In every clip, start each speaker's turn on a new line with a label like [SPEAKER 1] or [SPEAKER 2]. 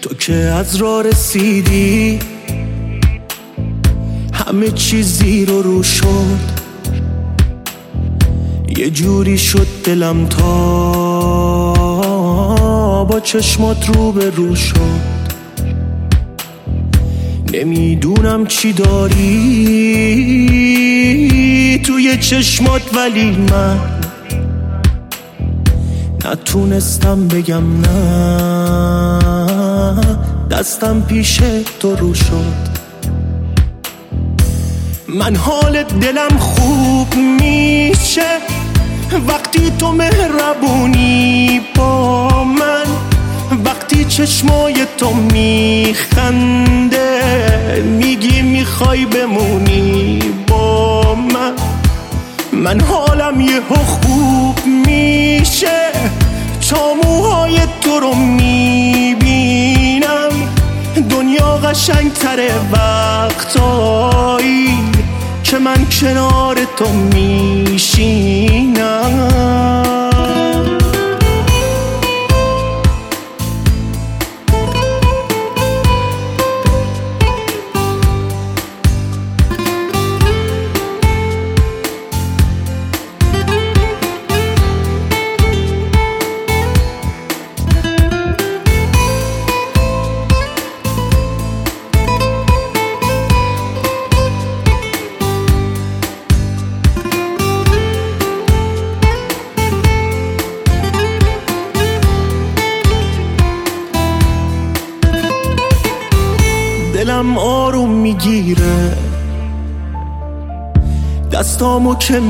[SPEAKER 1] تو که از راه رسیدی همه چیز زیر و رو شد، یه جوری شد دلم تا با چشمات رو به رو شد. نمیدونم چی داری توی چشمات، ولی من نتونستم بگم نه، دستم پیش تو رو شد. من حال دلم خوب میشه وقتی تو مهربونی با من، وقتی چشمای تو میخنده میگی میخوای بمونی با من. من حالم یهو خوب میشه تا موهای تو رو میبینم، دنیا قشنگتره وقتایی که من کنار تو میشینم. دلم آروم میگیره دستامو که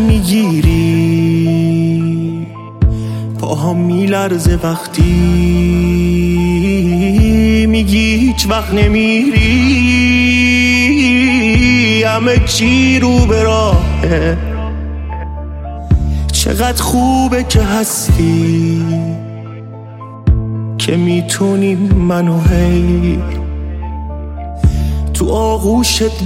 [SPEAKER 1] میگیری، پاهم میلرزه وقتی میگی هیچ وقت نمیری. همه چی رو به راهه، چقدر خوبه که هستی که میتونی منو هی تو آغوشت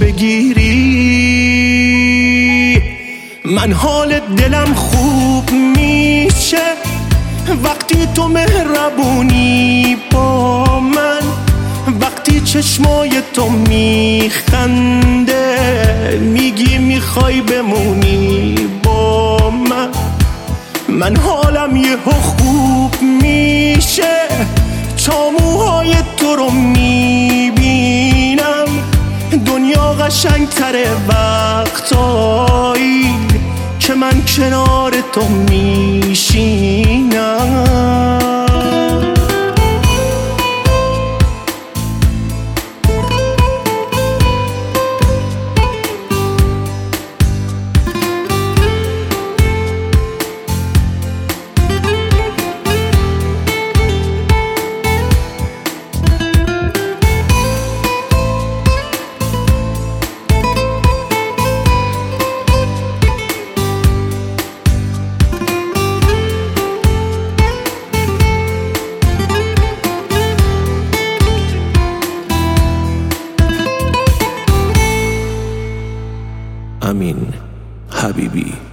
[SPEAKER 1] بگیری. من حال دلم خوب میشه وقتی تو مهربونی با من، وقتی چشمای تو میخنده میگی میخوای بمونی با من. من حالم یهو خوب میشه تا موهای تو رو میبینم، دنیا قشنگتره وقتایی که من کنار تو میشینم. امین حبیبی.